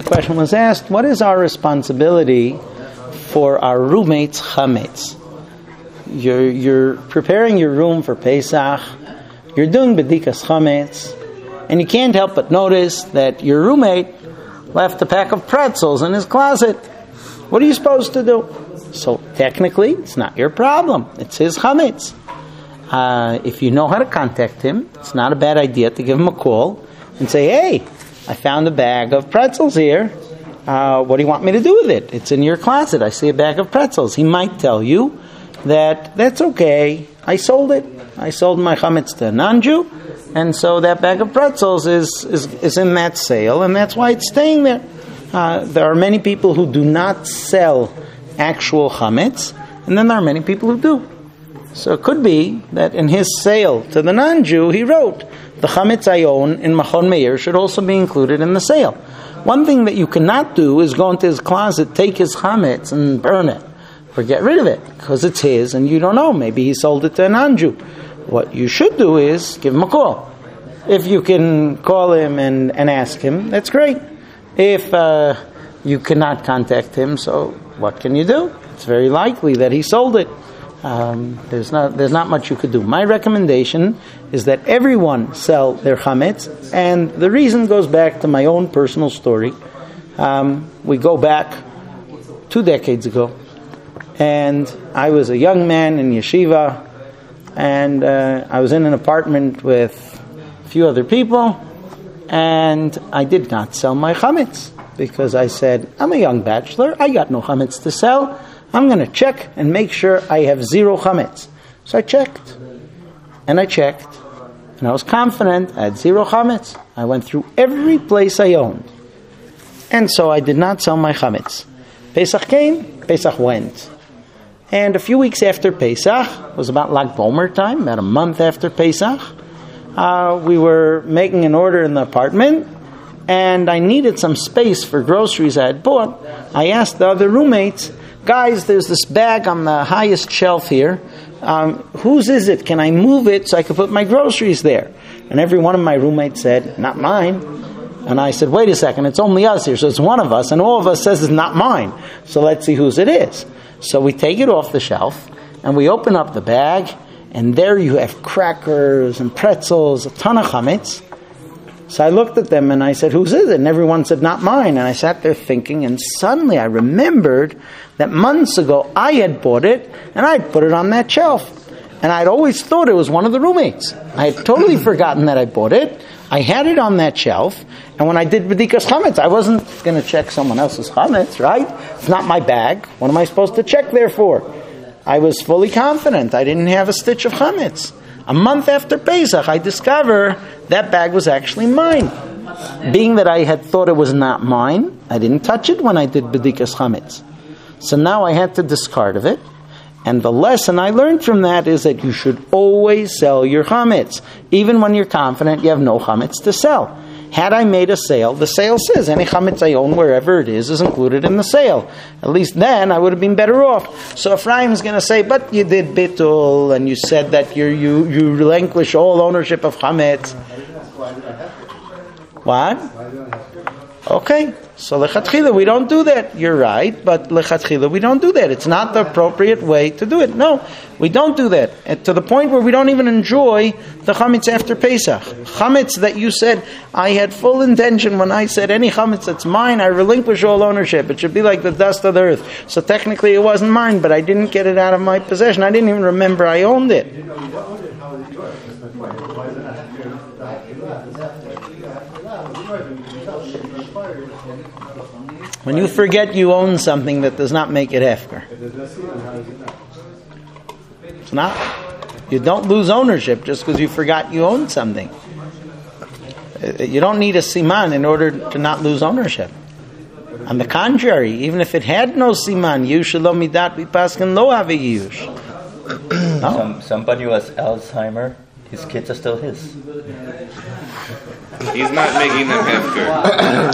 question was asked, what is our responsibility for our roommates' chametz? You're preparing your room for Pesach, you're doing bedikas chametz, and you can't help but notice that your roommate left a pack of pretzels in his closet. What are you supposed to do? So technically, it's not your problem. It's his chametz. If you know how to contact him, it's not a bad idea to give him a call and say, hey, I found a bag of pretzels here. What do you want me to do with it? It's in your closet. I see a bag of pretzels. He might tell you that that's okay. I sold it. I sold my chametz to a non-Jew, and so that bag of pretzels is in that sale, and that's why it's staying there. There are many people who do not sell actual chametz, and then there are many people who do. So it could be that in his sale to the non-Jew, he wrote, the chametz I own in Machon Meir should also be included in the sale. One thing that you cannot do is go into his closet, take his chametz and burn it, or get rid of it, because it's his and you don't know. Maybe he sold it to a non-Jew. What you should do is give him a call. If you can call him and ask him, that's great. If you cannot contact him, so what can you do? It's very likely that he sold it. There's not much you could do. My recommendation is that everyone sell their chametz, and the reason goes back to my own personal story. We go back 2 decades ago, and I was a young man in yeshiva, and I was in an apartment with a few other people, and I did not sell my chametz because I said, I'm a young bachelor, I got no chametz to sell. I'm going to check and make sure I have 0 chametz. So I checked, and and I was confident I had 0 chametz. I went through every place I owned, and so I did not sell my chametz. Pesach came, Pesach went. And a few weeks after Pesach, it was about Lag Bomer time, about a month after Pesach, we were making an order in the apartment, and I needed some space for groceries I had bought. I asked the other roommates, guys, there's this bag on the highest shelf here. Whose is it? Can I move it so I can put my groceries there? And every one of my roommates said, not mine. And I said, wait a second, it's only us here, so it's one of us, and all of us says it's not mine. So let's see whose it is. So we take it off the shelf, and we open up the bag, and there you have crackers and pretzels, a ton of chametz. So I looked at them and I said, whose is it? And everyone said, not mine. And I sat there thinking, and suddenly I remembered that months ago I had bought it, and I'd put it on that shelf. And I'd always thought it was one of the roommates. I had totally forgotten that I bought it. I had it on that shelf, and when I did bedikas chametz, I wasn't going to check someone else's chametz, right? It's not my bag. What am I supposed to check there for? I was fully confident. I didn't have a stitch of chametz. A month after Pesach, I discover that bag was actually mine. Being that I had thought it was not mine, I didn't touch it when I did bedikas chametz. So now I had to discard of it. And the lesson I learned from that is that you should always sell your chametz, even when you're confident you have no chametz to sell. Had I made a sale, the sale says any chametz I own, wherever it is included in the sale. At least then I would have been better off. So Ephraim is going to say, but you did bitul, and you said that you relinquish all ownership of chametz. What? Okay, so lechatchila we don't do that. You're right, but lechatchila we don't do that. It's not the appropriate way to do it. No, we don't do that. And to the point where we don't even enjoy the chametz after Pesach. Chametz that you said, I had full intention when I said any chametz that's mine, I relinquish all ownership. It should be like the dust of the earth. So technically it wasn't mine, but I didn't get it out of my possession. I didn't even remember I owned it. When you forget you own something, that does not make it hefker. It's not. You don't lose ownership just because you forgot you owned something. You don't need a siman in order to not lose ownership. On the contrary, even if it had no siman, yush lo midat v'paskin lo have yush. No. Somebody who has Alzheimer, his kids are still his. He's not making them hefker.